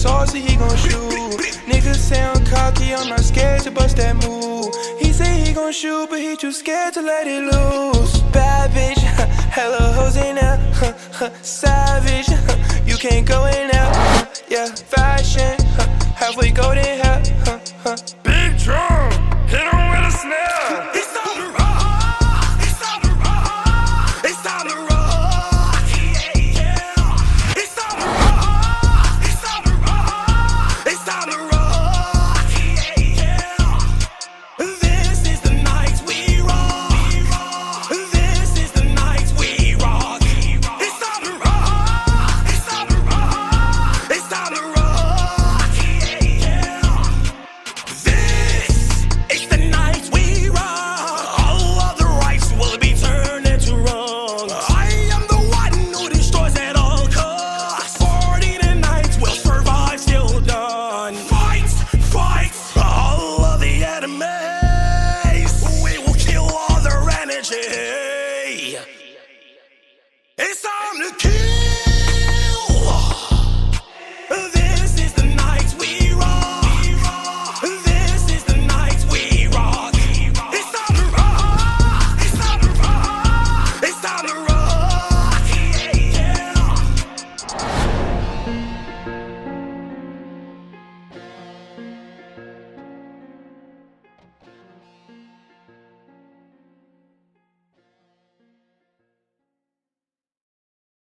saucy, he gon' shoot. Niggas say I'm cocky, I'm not scared to bust that move. He say he gon' shoot, but he too scared to let it loose. Bad bitch, hella hoes in there, savage, you can't go in there, yeah, fashion, halfway golden hair, Big drum, hit him with a snare.